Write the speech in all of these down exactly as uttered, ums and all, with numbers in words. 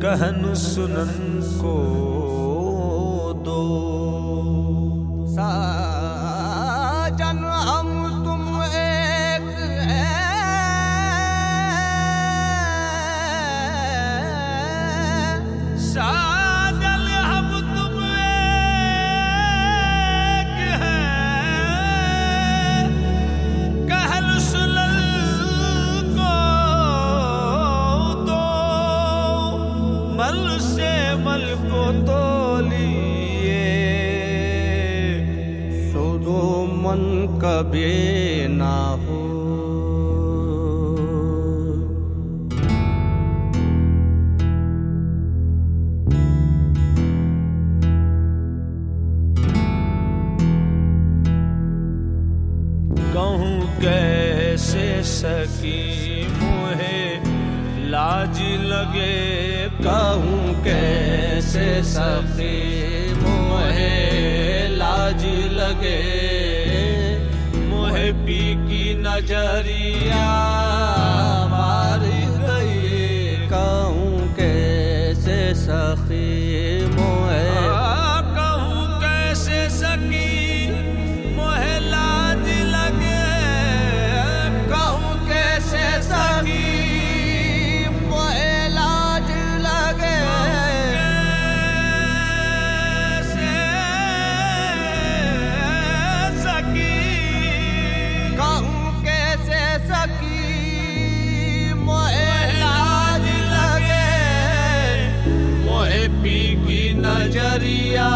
कहन सुनन को दो। साजन हम तुम एक है, साजन हम तुम एक है, कहन सुनन को दो। मल से मल को तोलिए, सो दो मन कभी ना हो। कहूँ कैसे सकी मोहे लाज लगे, कहूँ कैसे सखी मोहे लाज लगे। मोहे पी की नजरिया मार गई, कहूँ कैसे सखी मोहे। कहूँ कैसे सकी मोहे लाज लगे, कहूँ कैसे सखी मोहे लाज लगे। कैसे सकी कहूँ कैसे सखी मोहे लाज लगे। मोहे पी की नजरिया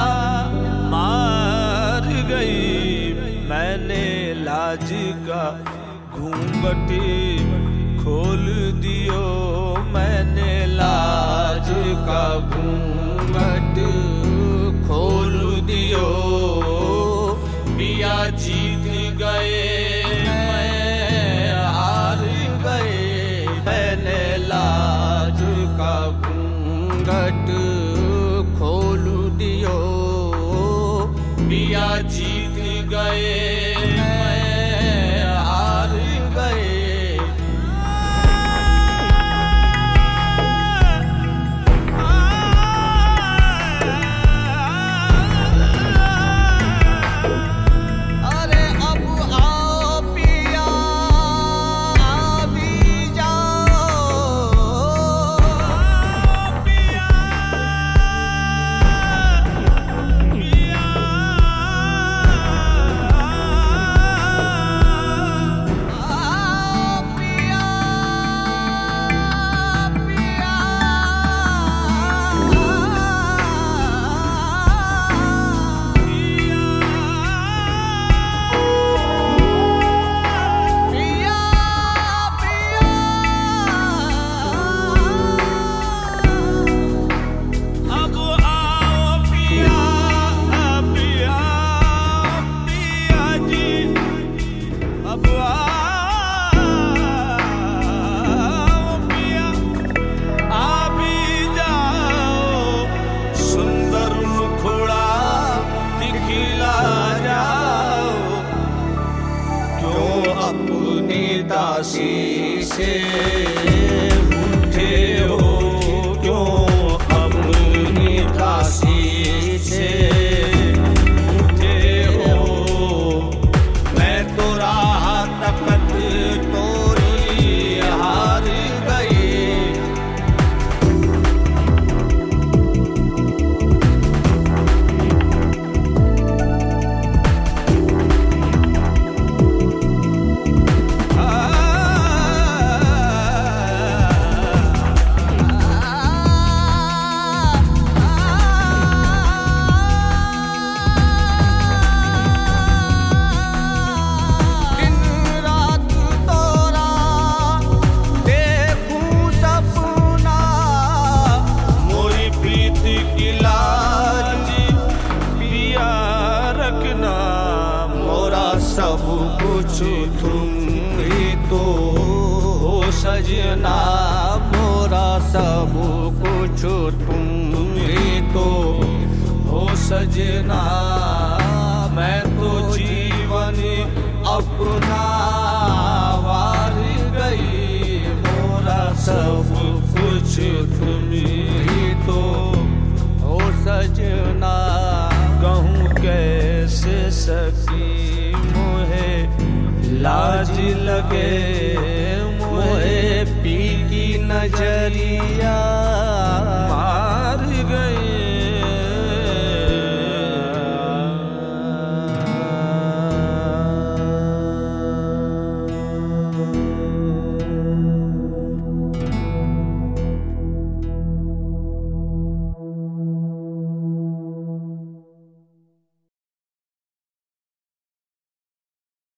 मार गई। मैंने लाज का घूंघट खोल दियो, मैंने लाज का घूंघट खोल दियो। पिया जीत गए मैं हार गए, मैंने लाज का घूंघट खोल दियो। पिया जीत गए मैं हार गए। अरे अब आओ पिया भी जाओ, पिया पिया आओ पिया पिया। पिया पिया अब आओ पिया पिया पिया जी, अब आओ पिया आ भी जाओ। सुंदर मुखड़ा दिखला जाओ, क्यों अपनी दासी से उठे हो, क्यों अपनी दासी से उठे हो। मैं तो राह तकत तोरी हार गई। दिन रात तोरा देखूं सपना, मोरी प्रीत की लाज पिया रखना। मोरा सब कुछ तुम ही तो हो सजना। मोरा सब कुछ तुम ही तो हो सजना। मैं तो जीवन अपना वार गई, मोरा सब कुछ तुम ही लगे मोहे पी की नजरिया।